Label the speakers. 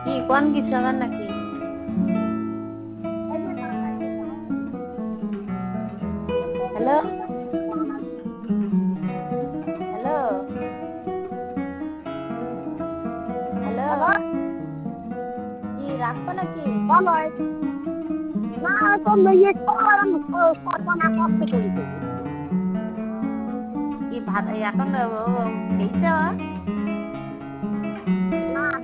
Speaker 1: কি কোন কিছু আবার নাকি? হ্যালো হ্যালো হ্যালো, কি রাখবো নাকি?
Speaker 2: না তো লইয়ে সর্বনা কষ্ট করি।
Speaker 1: কি ভাত এখন খেয়েছে?